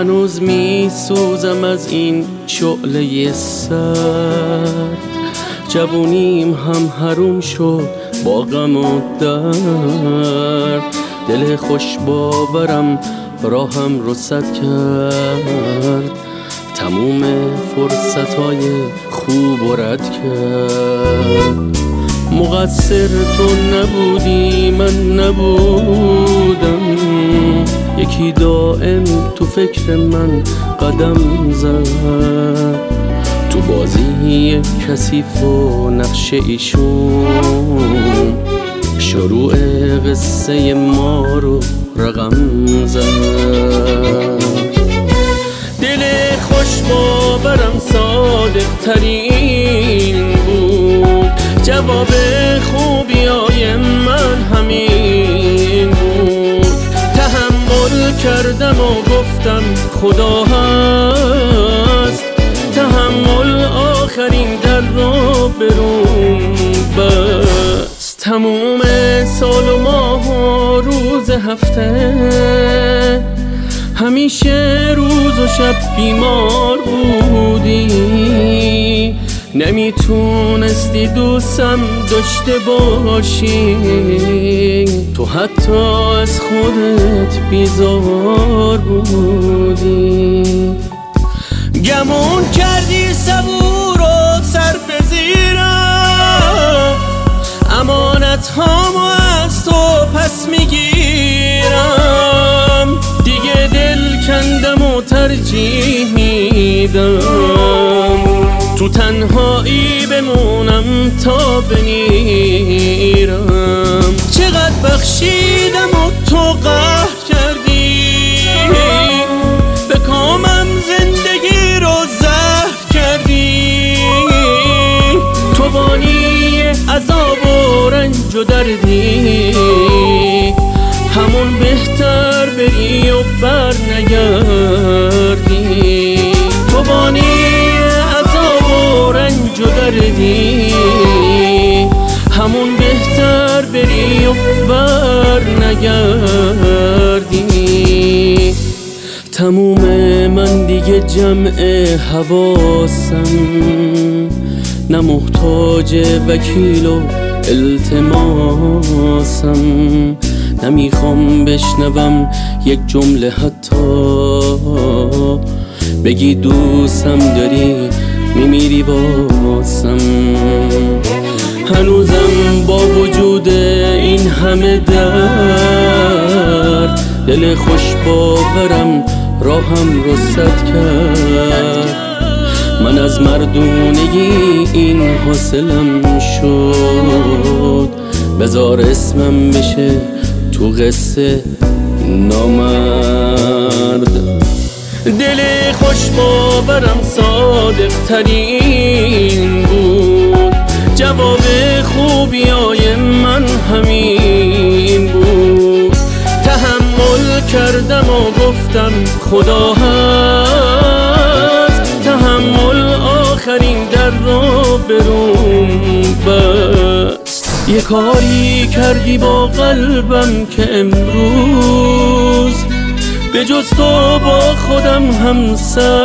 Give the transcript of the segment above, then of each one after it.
هنوز می سوزم از این شعله سرد، جوونیم هم حروم شد با غم و درد. دل خوش باورم راهم رصد کرد، تموم فرصتای خوب و رد کرد. مقصر تو نبودی من نبودم، یکی دائم تو فکر من قدم زد. تو بازی کثیف و نقش ایشون شروع قصه ما رو رقم زد. دل خوش باورم صادق ترین بود، جواب خوبیای من همین بود. تحمل کردم و گفتم خدا هست، تحمل آخرین در رو بروم بس. تموم سال و ماه و روز هفته همیشه روز و شب بیمار بودی، نمیتونستی دوستم داشته باشی، تو حتی از خودت بیزار بودی. گمون کردی صبور و سر بزیرم، امانت هامو از تو پس میگیرم. دیگه دل کندم و ترجیح میدم تو تنهایی بمونم تا بمیرم. چقدر بخشیدم و تو قهر کردی، به کامم زندگی رو زهر کردی. تو بانی عذاب و رنج و دردی، همون بهتر بری و بر نگردی. تو بانی عذاب و رنج و دردی، همون بهتر بری و بر نگردی. تموم من دیگه جمع حواسم، نه محتاج وکیل و التماسم. نمیخوام بشنوم یک جمله حتی بگی دوستم داری میمیری واسم. هنوزم با وجود این همه درد، دل خوش باورم راهم رصد کرد. من از مردونگی این حاصلم شد، بذار اسمم بشه تو قصه نامرد. دل خوش باورم صادق ترین بود، جواب خوبیای من همین بود. تحمل کردم و گفتم خدا هست، تحمل آخرین در رو بروم بس. یه کاری کردی با قلبم که امروز به جز تو با خودم همسر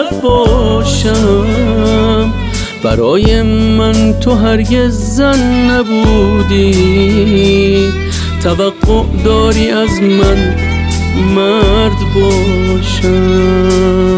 باشم. برای من تو هرگز زن نبودی، توقع داری از من مرد باشم.